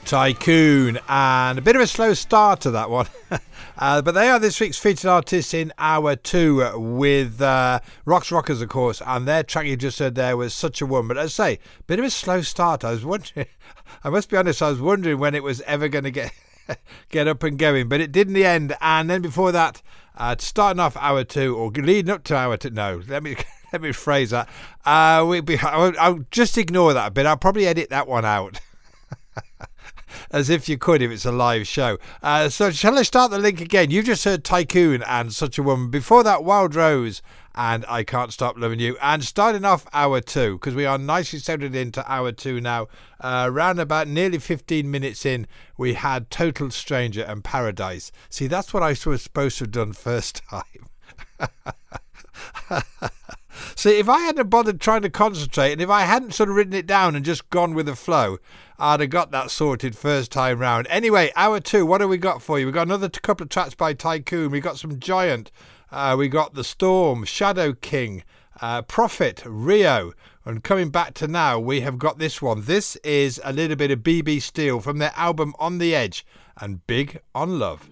Tycoon, and a bit of a slow start to that one. But they are this week's featured artists in hour 2 with Rocks Rockers, of course, and their track you just heard there was Such a Woman. But as I say, bit of a slow start. I was wondering, I must be honest, I was wondering when it was ever going to get up and going, but it did in the end. And then before that, starting off hour 2, or leading up to hour 2, no, let me phrase that. I'll just ignore that a bit. I'll probably edit that one out. As if you could if it's a live show. So shall I start the link again? You just heard Tycoon and Such a Woman. Before that, Wild Rose and I Can't Stop Loving You. And starting off hour 2, because we are nicely settled into hour 2 now. Around about nearly 15 minutes in, we had Total Stranger and Paradise. See, that's what I was supposed to have done first time. See, if I hadn't bothered trying to concentrate, and if I hadn't sort of written it down and just gone with the flow, I'd have got that sorted first time round. Anyway, hour 2, what have we got for you? We've got another couple of tracks by Tycoon. We got some Giant. We got The Storm, Shadow King, Prophet, Rio. And coming back to now, we have got this one. This is a little bit of BB Steel from their album On the Edge and Big on Love.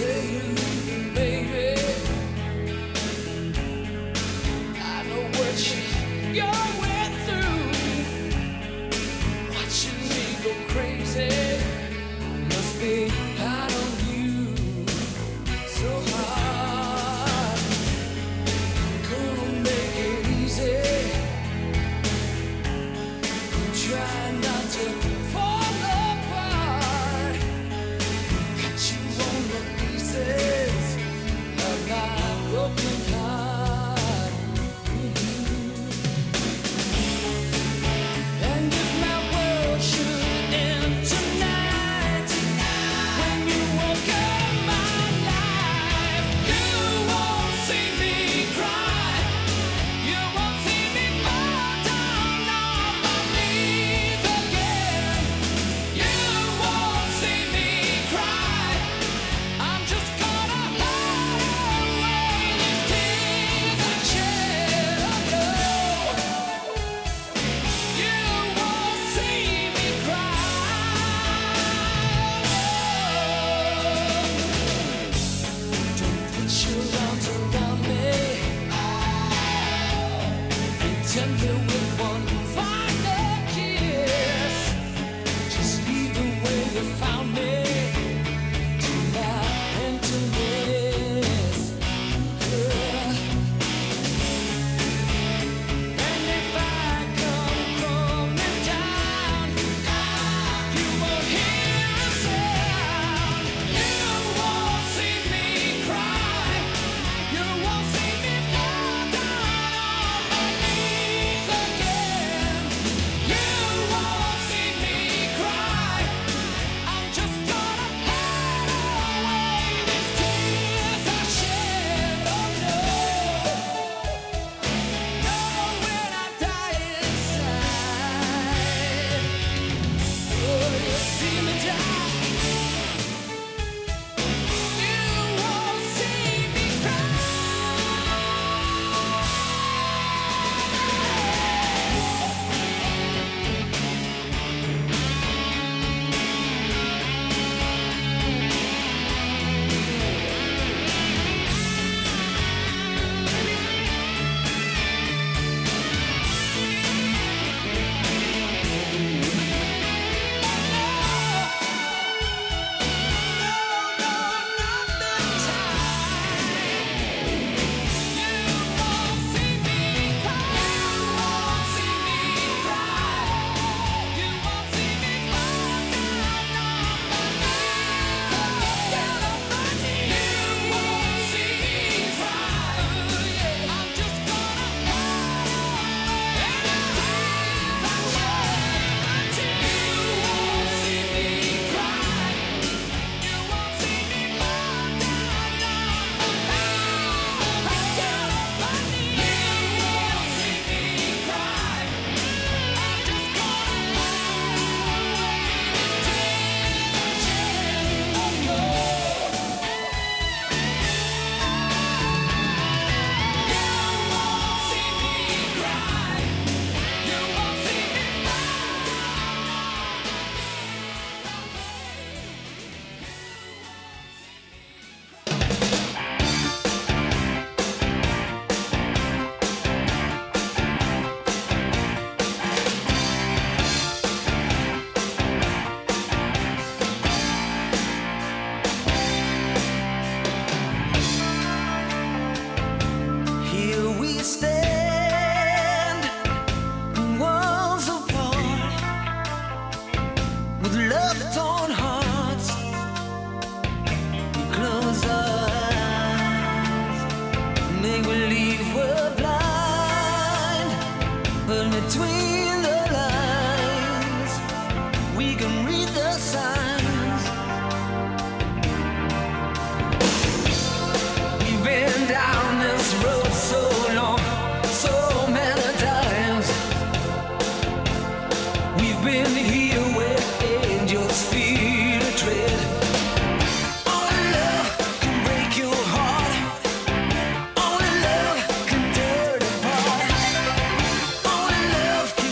Only love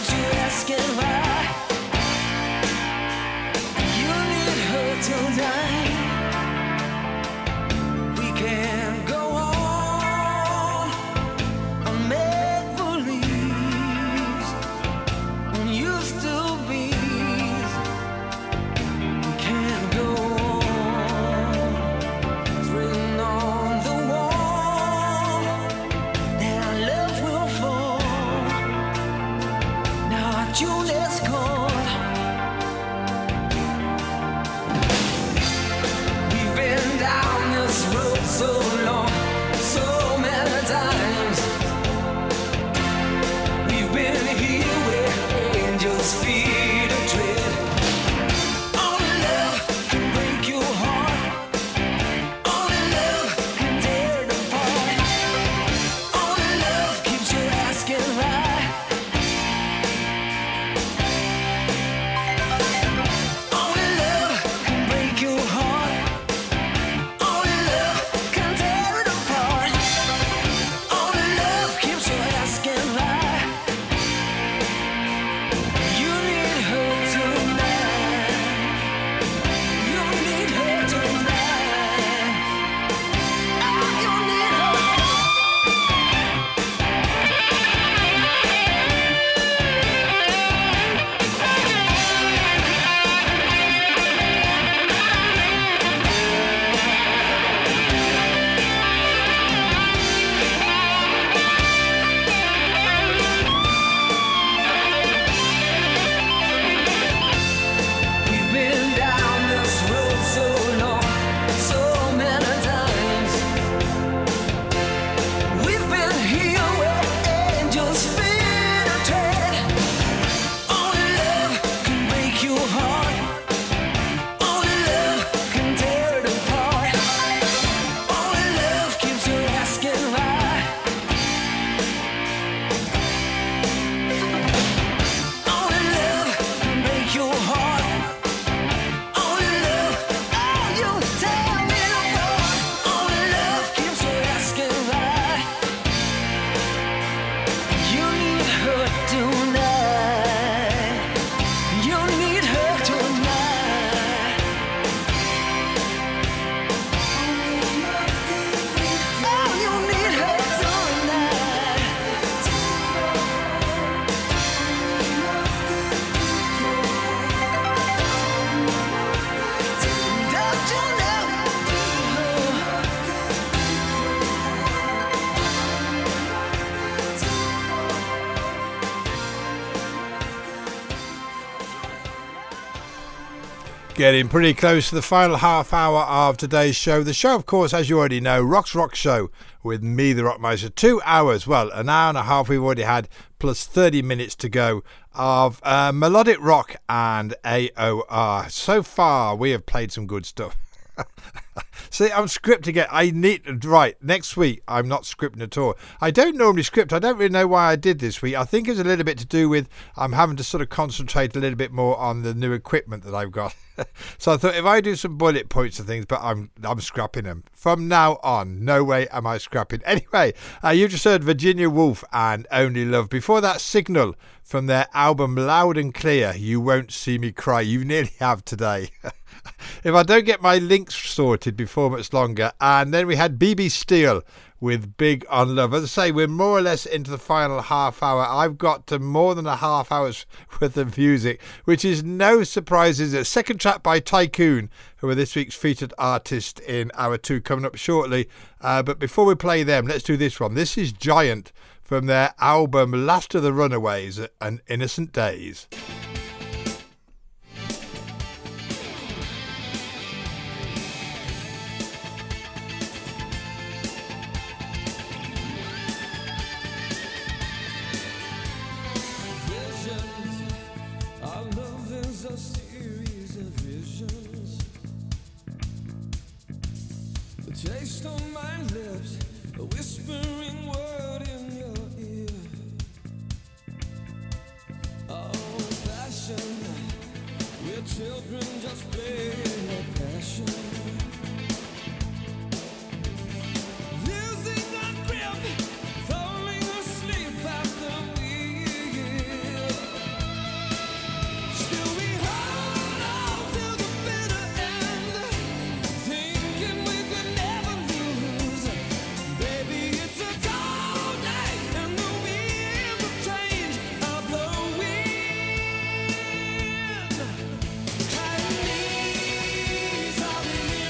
so long, so many times. We've been here where angels feed a tread. Only love can break your heart. Only love can tear it apart. Only love keeps you asking why. Only love can break your heart. Only love can tear it apart. Only love keeps you asking why. You need her tonight. You need her tonight. Ah, you need her. We've been down this road so long, so many times. We've been here where angels feed a tread. Only love can break your heart. Only love can tear it apart. Only love keeps you asking why. Only love can break your heart. Only love, oh, you tear it apart. Only love keeps you asking why. You need her tonight. You need her tonight. Oh, you need her tonight. Don't you know? Getting pretty close to the final half hour of today's show. The show, of course, as you already know, Rock's Rock Show with me, the Rockmeister. 2 hours, well, an hour and a half we've already had, plus 30 minutes to go of melodic rock and AOR. So far, we have played some good stuff. See, I'm scripting it. I need, right, next week I'm not scripting at all. I don't normally script. I don't really know why I did this week. I think it's a little bit to do with I'm having to sort of concentrate a little bit more on the new equipment that I've got. So I thought if I do some bullet points and things, but I'm scrapping them. From now on, no way am I scrapping. Anyway, you just heard Virginia Woolf and Only Love. Before that, Signal from their album Loud and Clear, You Won't See Me Cry. You nearly have today. If I don't get my links sorted before much longer. And then we had BB Steele with Big on Love. As I say, we're more or less into the final half hour. I've got to more than a half hour's worth of music, which is no surprise, is it? Second track by Tycoon, who are this week's featured artist in hour 2, coming up shortly. But before we play them, let's do this one. This is Giant from their album Last of the Runaways and Innocent Days. Taste on my lips, a whispering word in your ear. Oh, passion, we're children just playing their passion. Losing our grip, falling asleep after we yield. Still we hold on to the bitter end, thinking we could never lose. Baby, it's a cold night and the winds of change are blowing. I need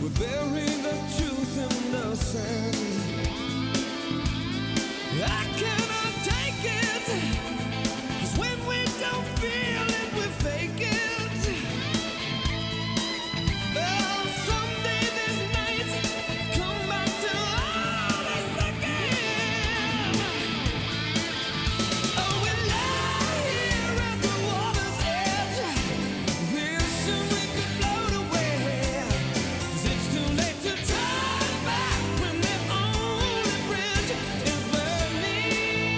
We bury the truth in the sand. I cannot take it, 'cause when we don't feel it, we fake it. Oh, someday this night, come back to all this again. Oh, we lie here at the water's edge, wishing we could float away. 'Cause it's too late to turn back when the only bridge is burning.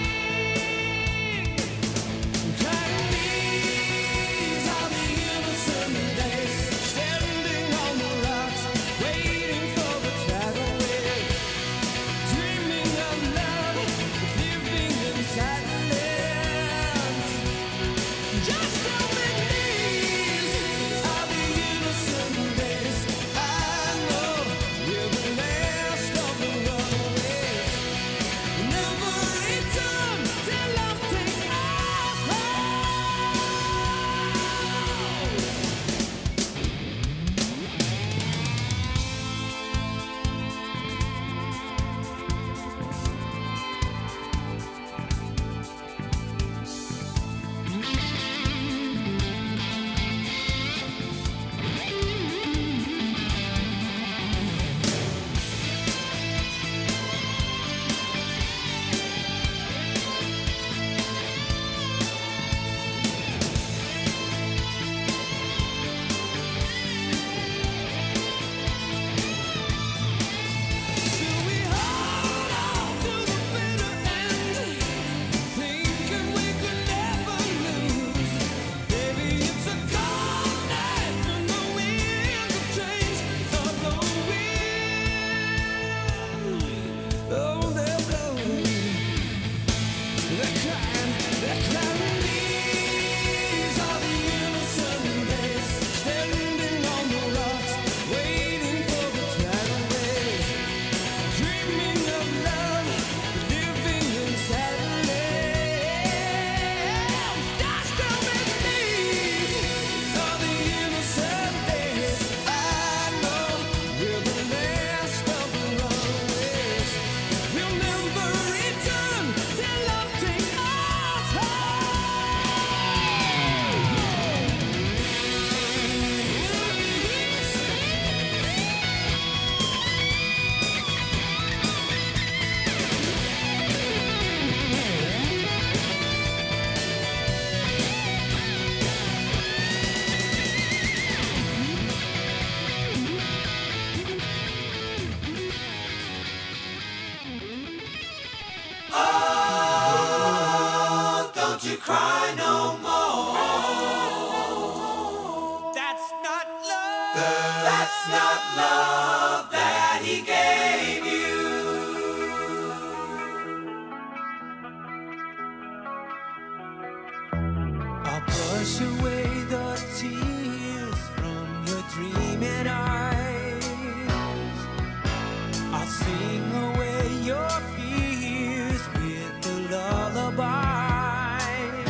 Crying, these are the innocent days, standing on the rocks, waiting for the tidal wave, dreaming of love, living in silence. Just tell me, these are the innocent days. I know we're the last of the runaways. Never return till love takes us home. Still we hold on to the bitter end, thinking we could never lose. Baby, it's a cold night when the winds of change are blowing. Oh, they're blowing. They're crying. These are the innocent days, standing on the rocks, waiting for the tidal wave, dreaming of love, living in silence. Just tell me, these are the innocent days. I know we're the last of the runaways. We'll never return till love takes us home. Don't you cry no more. That's not love. That's not love that he gave you. I'll brush away the tears from your dreaming eyes. I'll sing away your fears with the lullaby.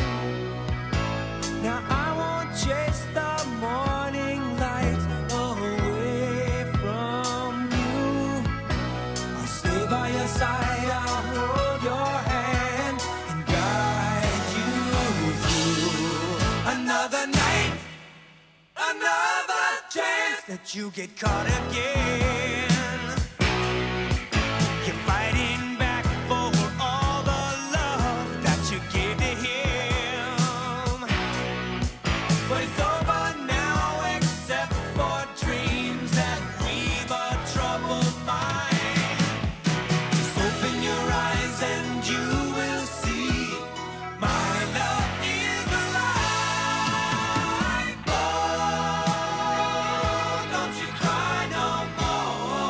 Now I won't chase the morning light away from you. I'll stay by your side, I'll hold your hand and guide you through another night, another chance that you get caught again. You're fighting back for all the love that you gave to him. But it's over now, except for dreams that leave a troubled mind. Just open your eyes and you will see my love is alive. Oh, don't you cry no more.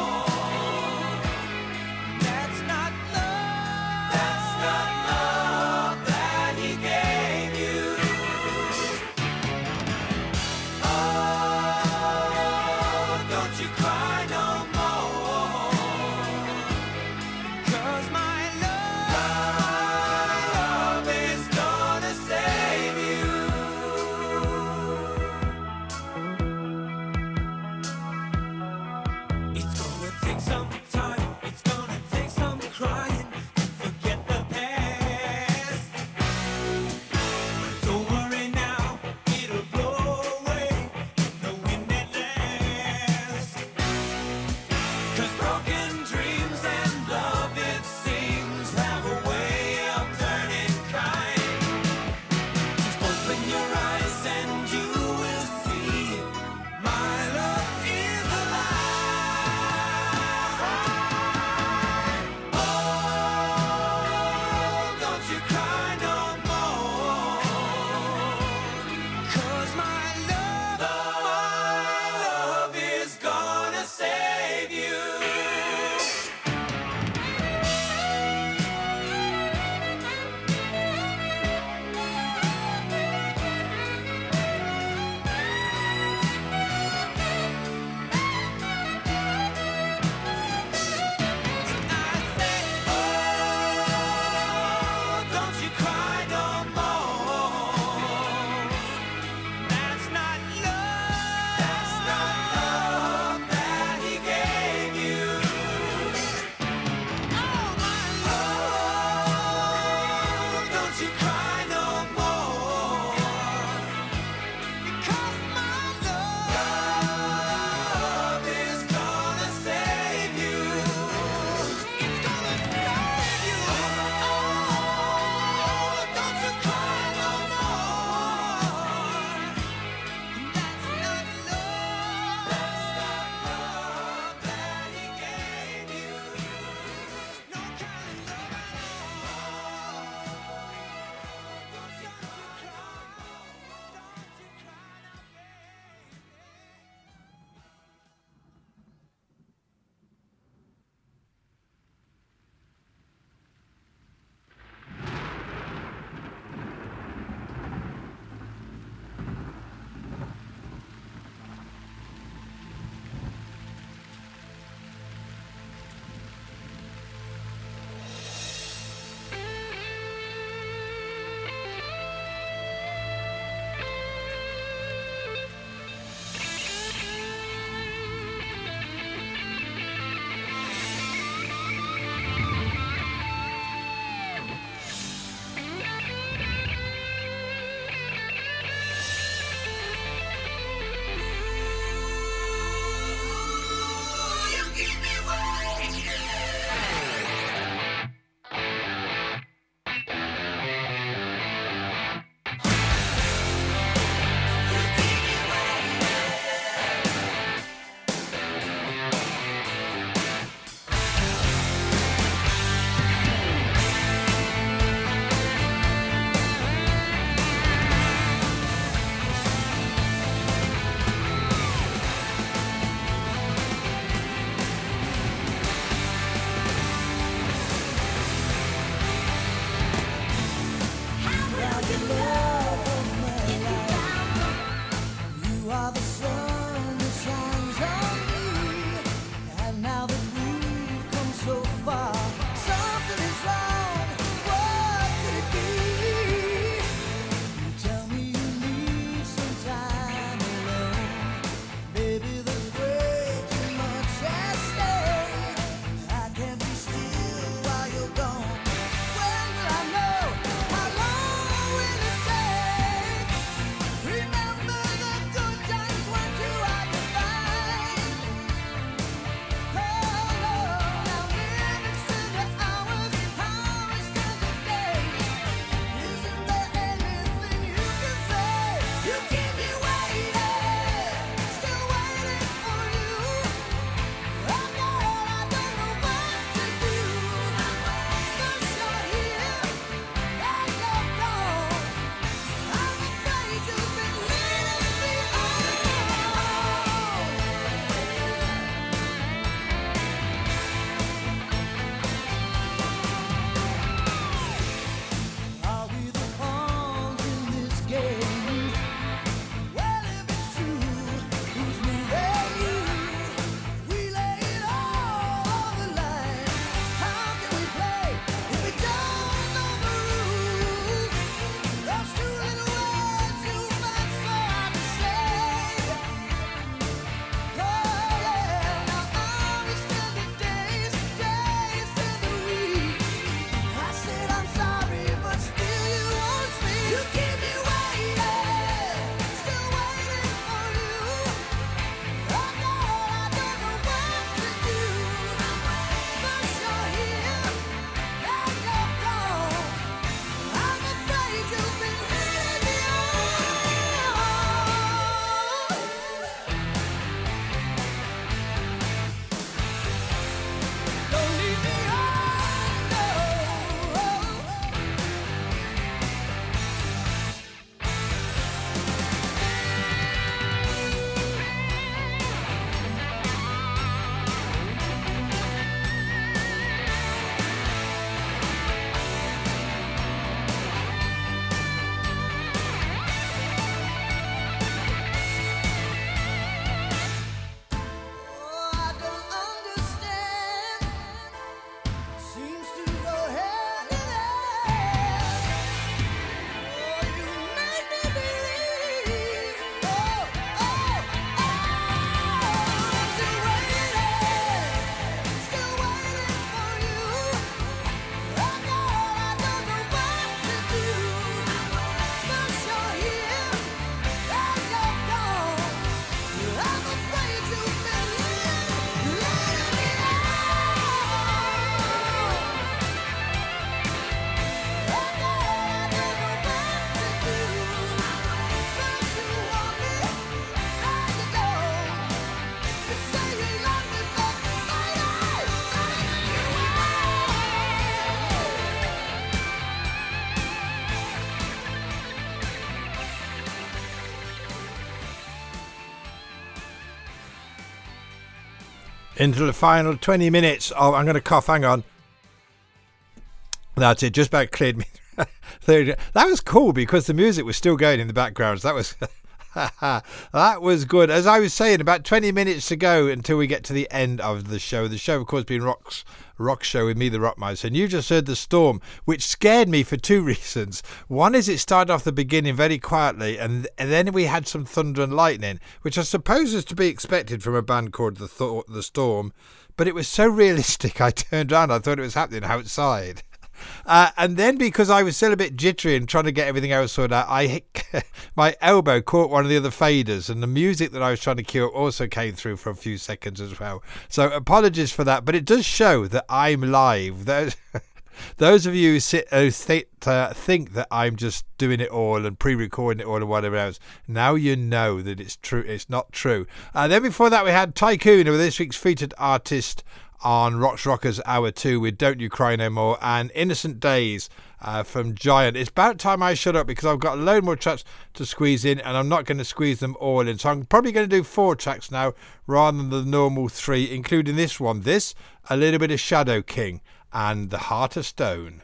Into the final 20 minutes. Oh, I'm going to cough. Hang on. That's it. Just about cleared me. That was cool because the music was still going in the background. So that was that was good. As I was saying, about 20 minutes to go until we get to the end of the show. The show, of course, being Rock Show with me, the Rock Mouse. And you just heard The Storm, which scared me for two reasons. One is it started off the beginning very quietly, and then we had some thunder and lightning, which I suppose is to be expected from a band called The Storm. But it was so realistic, I turned around, I thought it was happening outside. And then because I was still a bit jittery and trying to get everything else sorted out, my elbow caught one of the other faders, and the music that I was trying to cue also came through for a few seconds as well. So apologies for that, but it does show that I'm live. Those of you who think that I'm just doing it all and pre-recording it all and whatever else, now you know that it's true. It's not true. Then before that we had Tycoon, who was this week's featured artist on Rock's Rockers Hour 2 with Don't You Cry No More, and Innocent Days from Giant. It's about time I shut up because I've got a load more tracks to squeeze in, and I'm not going to squeeze them all in. So I'm probably going to do 4 tracks now rather than the normal 3, including this one. This, a little bit of Shadow King, and The Heart of Stone.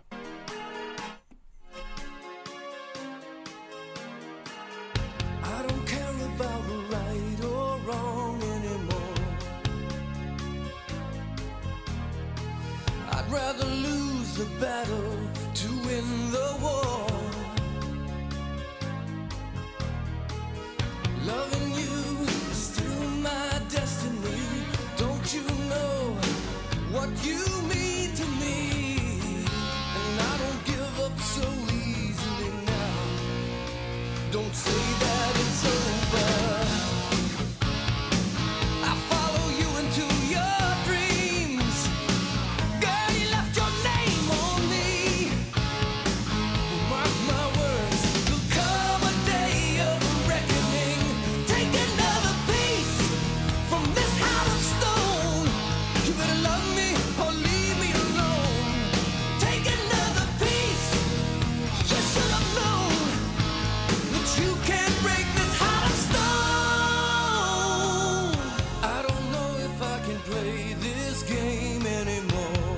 I don't care about right or wrong anymore. I'd rather lose the battle to win the war. Loving you is still my destiny. Don't you know what you mean to me? And I don't give up so easily now. Don't say that it's over. I follow you into your dreams. Girl, you left your name on me. Mark my words, there'll come a day of reckoning. Take another piece from this heart of stone. You better love me or leave me alone. Take another piece. You should have known that you can't break this heart of stone. I don't know if I can play this game anymore.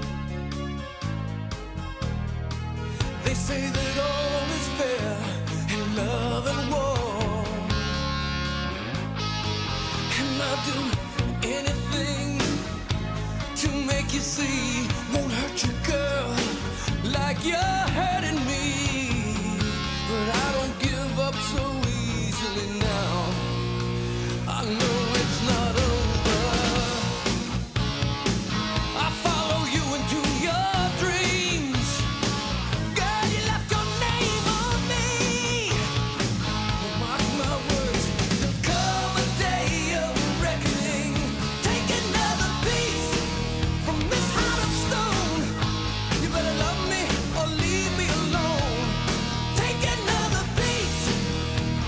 They say that all is fair in love and war, and I'll do anything to make you see. Won't hurt you, girl, like you're hurting me. But I don't give up so easily now. I know it's not over. I follow you into your dreams. Girl, you left your name on me. Mark my words, there'll come a day of reckoning. Take another piece from this heart of stone. You better love me or leave me alone. Take another piece.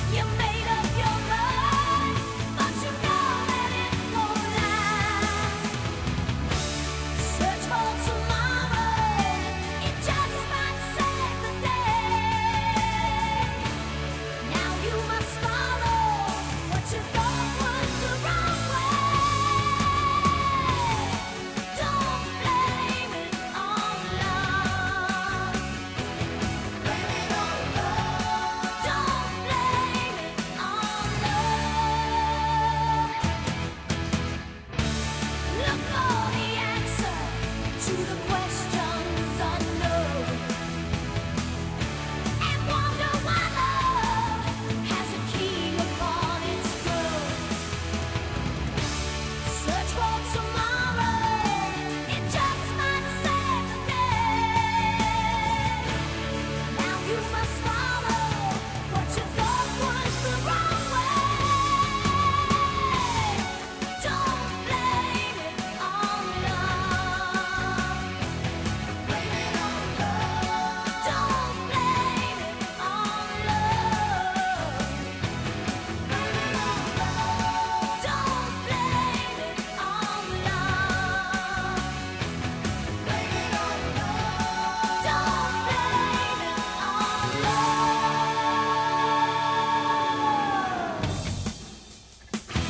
You made up your mind, but you know that it won't last. Search for tomorrow, it just might save the day. Now you must follow what you thought was the wrong way. Don't blame it on love. Blame it on love. Don't blame it on love. Look for the answer to the questions unknown, and wonder why love has a king upon its throne. Search for tomorrow, it just might save the day. Now you must follow what you thought was the wrong way. Don't blame it on love. Blame it on love. Don't blame it on love. Blame it on love. Don't blame it on love. Blame it on love. Don't blame it on love.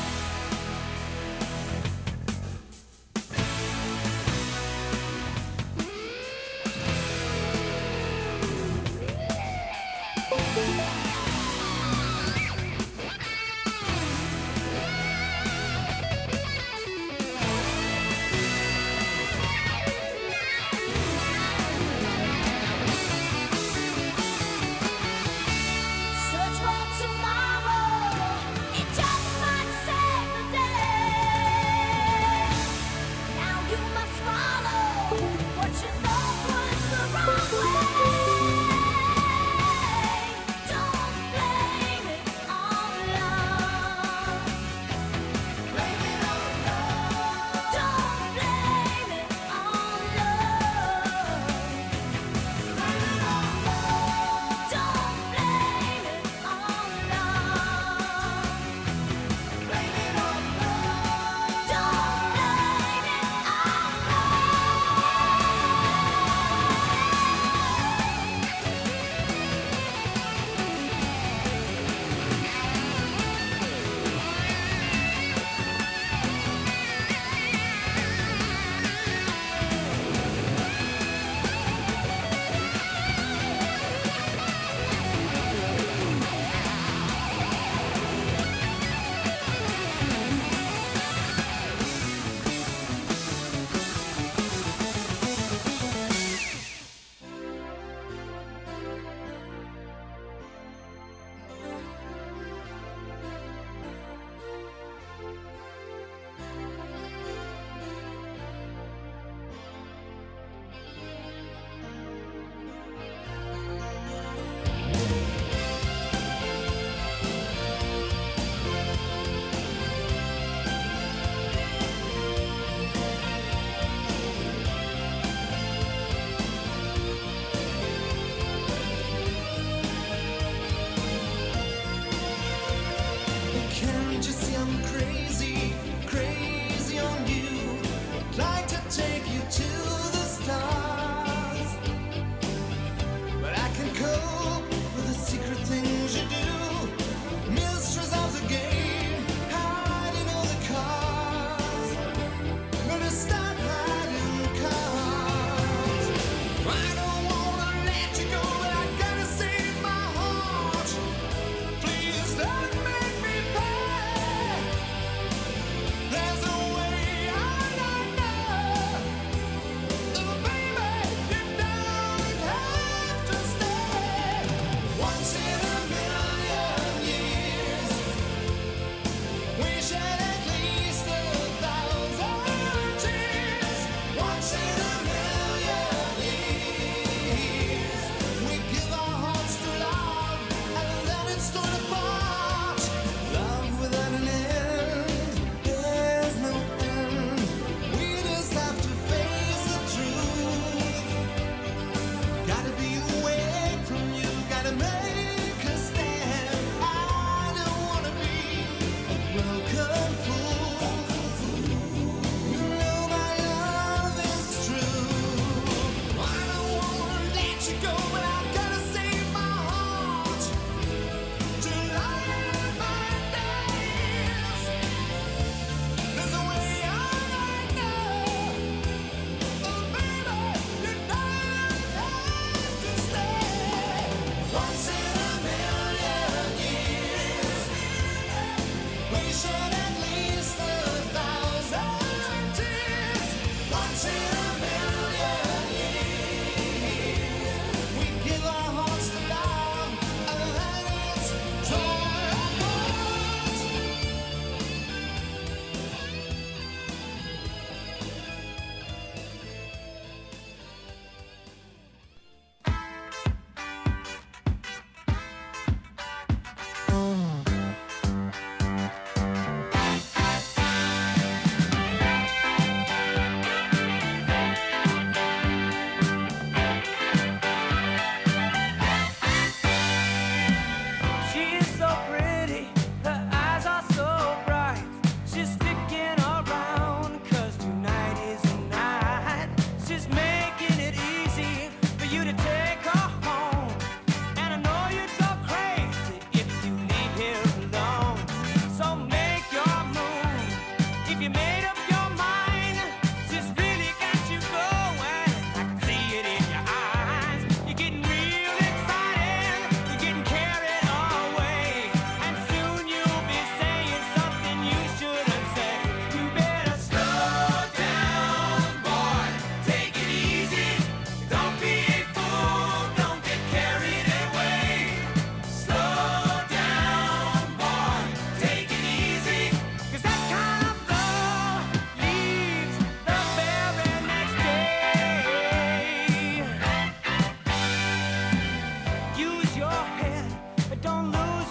Search for tomorrow, it just might save the day. Now you must follow what you thought was the wrong way. Don't blame it on love. Blame it on love. Don't blame it on love. Blame it on love. Don't blame it on love. Blame it on love. Don't blame it Can't you see I'm crazy, crazy on you? I'd like to take you to the stars, but I can cope with the secret things you do. Mistress of the game, hiding all the cards. Gonna stop hiding the cards. I don't wanna let you go, but I gotta save my heart. Please don't make me pay.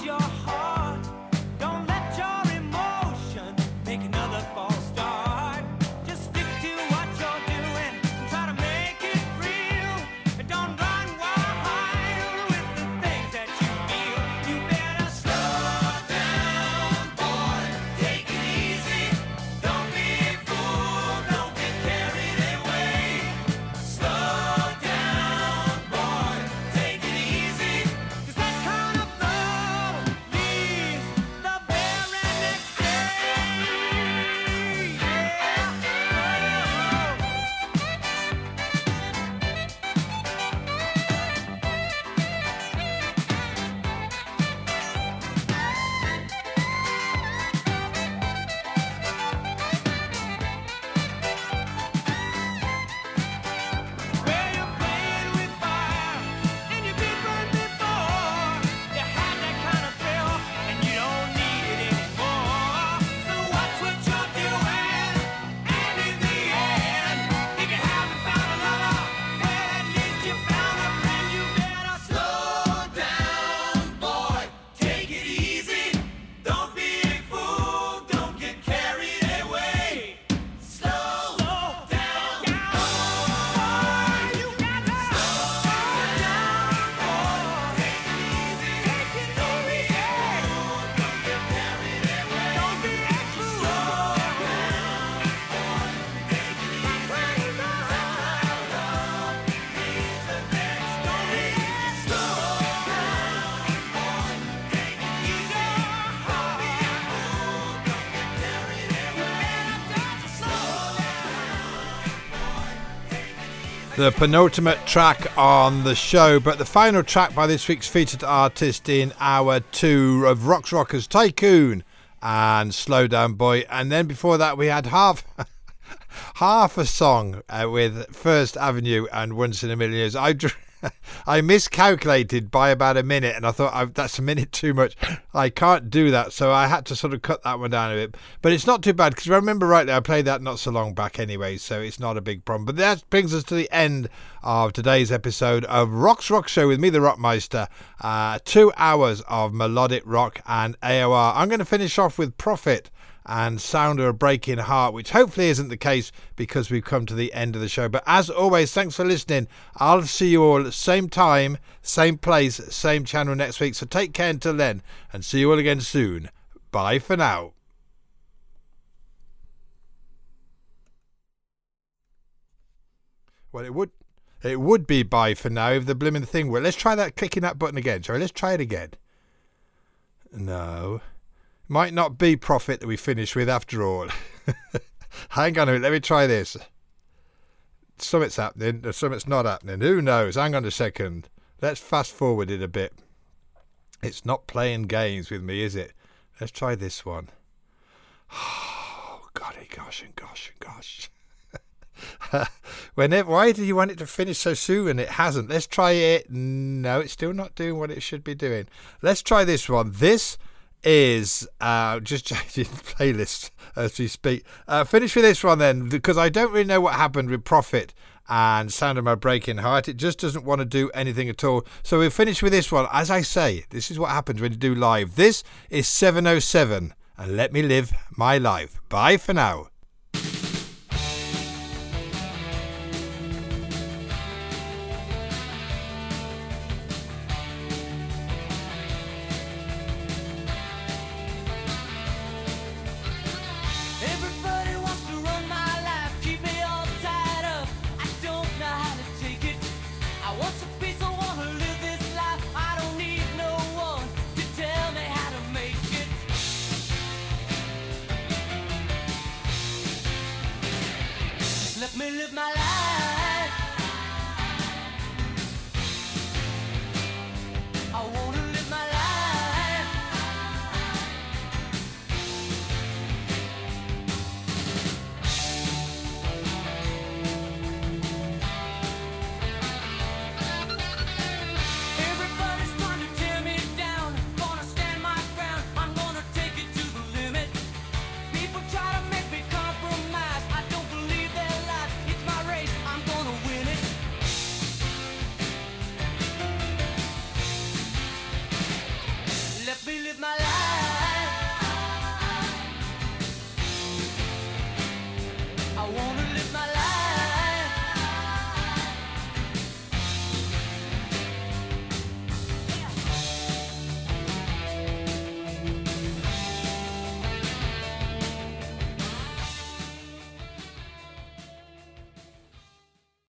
your heart. Don't let your emotion make another false start. Just stick to what you're doing and try to make it real. And don't run wild with the things that you feel. You better slow down, boy. Take it easy. Don't be a fool. Don't get carried away. Slow down, boy. Take it easy. 'Cause that kind of love leaves the very next day. Yeah. Where you're playing with fire and you've been burned before. You had that kind of thrill and you don't need it anymore. So watch what you're doing, and in the end, if you haven't found a lover, well, at least you found a friend. You better slow down, boy. Take it easy. Don't be a fool. Don't get carried away. Slow down, boy. You gotta slow down, boy. Take it easy. Take it easy. Don't get carried away. Don't be a fool. Slow down, boy. Take it easy. Sometimes love needs the next day. Slow down, boy. Take it easy. Don't be a fool. Don't get carried away. You better just slow down, boy. Take it easy. The penultimate track on the show, but the final track by this week's featured artist in hour 2 of Rocks Rockers, Tycoon and Slow Down Boy. And then before that we had half a song with First Avenue and Once in a Million Years. I miscalculated by about a minute, and I thought that's a minute too much. I can't do that, so I had to sort of cut that one down a bit. But it's not too bad, because if I remember rightly, I played that not so long back anyway, so it's not a big problem. But that brings us to the end of today's episode of Rock's Rock Show with me, the Rockmeister. 2 hours of melodic rock and AOR. I'm going to finish off with Prophet and Sound of a Breaking Heart, which hopefully isn't the case because we've come to the end of the show. But as always, thanks for listening. I'll see you all at the same time, same place, same channel next week. So take care until then, and see you all again soon. Bye for now. Well, it would be bye for now if the blimmin' thing were. Let's try that, clicking that button again. Shall we? Let's try it again. No. Might not be Prophet that we finish with after all. Hang on a minute, let me try this. Something's happening, or something's not happening. Who knows? Hang on a second. Let's fast forward it a bit. It's not playing games with me, is it? Let's try this one. Oh, golly, gosh and gosh and gosh. Why do you want it to finish so soon? It hasn't. Let's try it. No, it's still not doing what it should be doing. Let's try this one. This is just changing the playlist as we speak. Finish with this one then, because I don't really know what happened with Prophet and Sound of My Breaking Heart. It just doesn't want to do anything at all. So we'll finish with this one. As I say, this is what happens when you do live. This is 707 and Let Me Live My Life. Bye for now. Everybody wants to run my life, keep me all tied up. I don't know how to take it. I want some peace, I want to live this life. I don't need no one to tell me how to make it. I wanna